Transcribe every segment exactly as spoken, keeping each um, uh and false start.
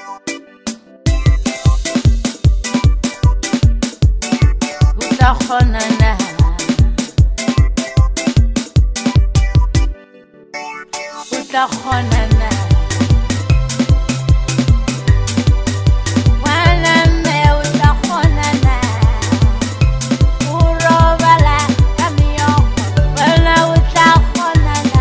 Khonana Uta khonana Wana me uta khonana Urobala kamio Wana uta khonana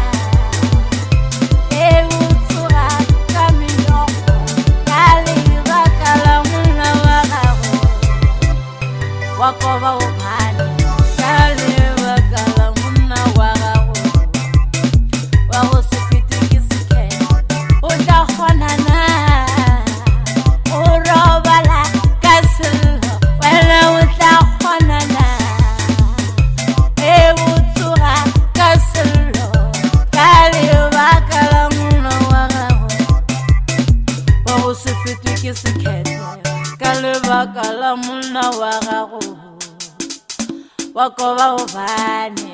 E utura kamio Kali bakala muna wakago Wakoba upani Kali bakala muna wakago Wago sepiti kisike Uta khonana Urobala kasilo Wala uta khonana E utura kasilo Kali bakala muna wakago Wago sepiti kisike Kali bakala muna wakago Wakoba upani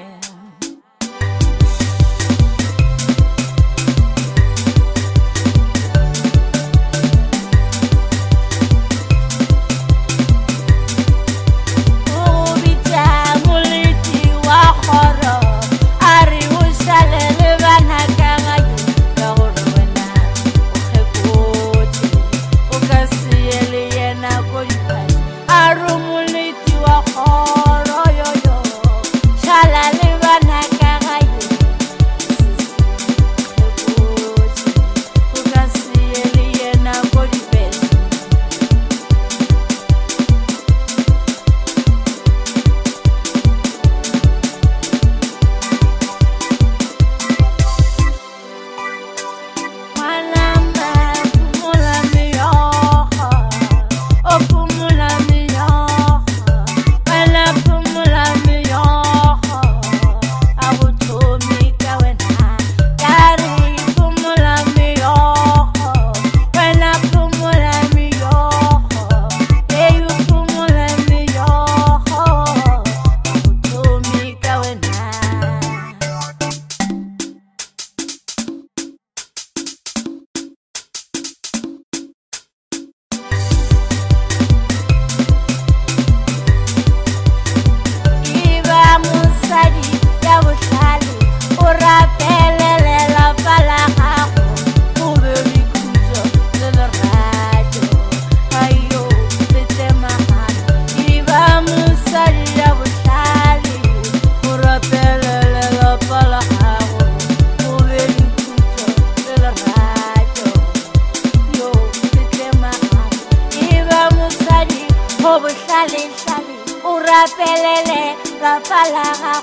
Urapelele la palaga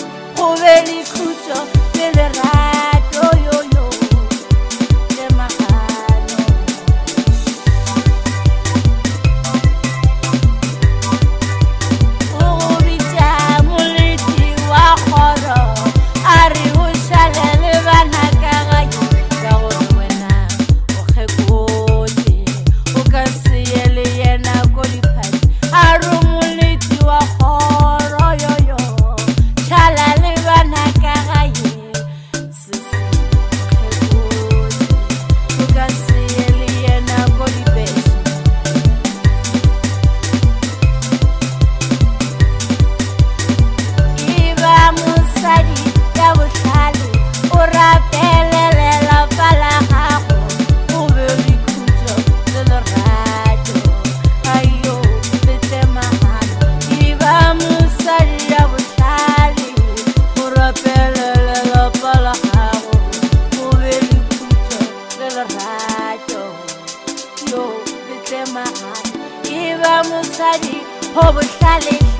Uveli kucho Tele rato yo yo De mahano Urubita muliti wa khoro Ari ushale levana kagayi Gawonu wena Ukhekoti Ukasiyele yena kolipati Aru Iba musadi, hobo sale.